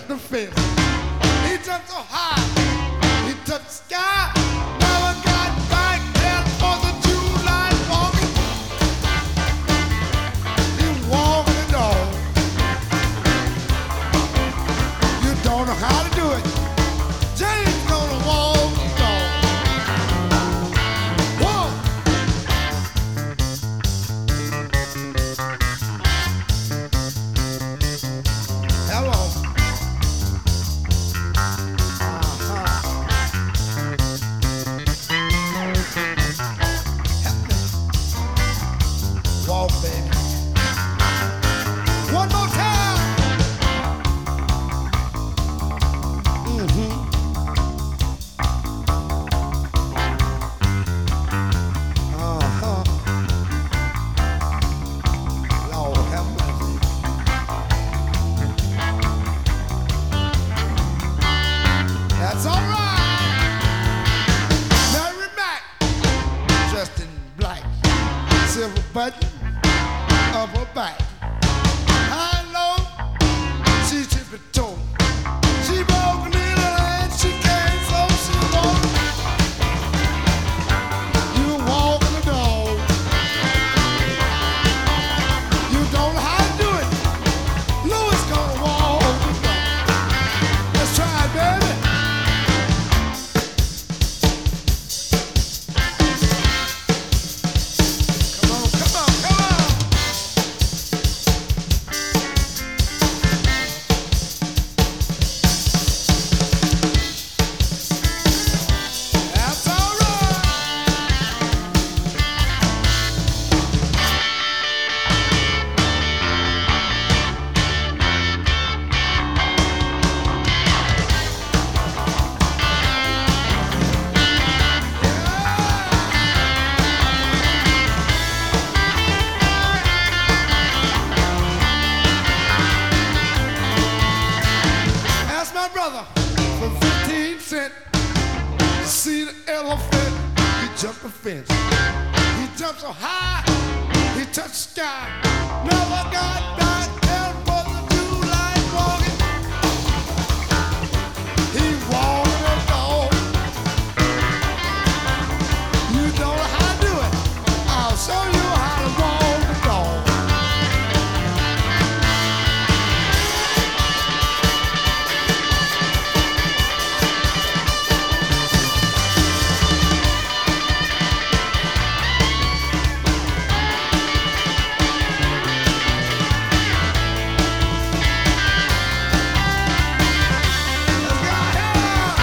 jumped the fence. He jumped so high, he touched the sky. Never got back there for the July walking. He walking the dog. You don't know how to do it. James gonna walk the dog. Whoa! Hello. Walk, baby. One more time. Lord have mercy. That's all right. Mary Mac, dressed in black, silver button up her back. High and low, she tippy toe. She broke a needle and she came so she walked. You walking the dog. You don't know how to do it. Louis gonna walk the dog. Let's try it, baby. Come on, come on, come on. That's all right. Ask my brother for 15 cents to see the elephant. He jumped the fence. He jumped so high, he touched the sky. Never got back there for the July walking. He walked the dog. You don't know how to do it. I'll show you how to walk the dog. Let's go here.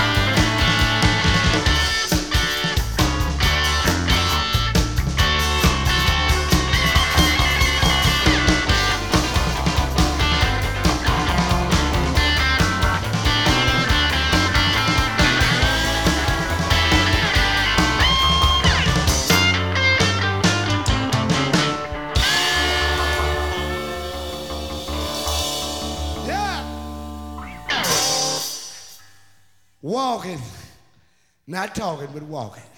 Yeah. Walking, not talking, but walking.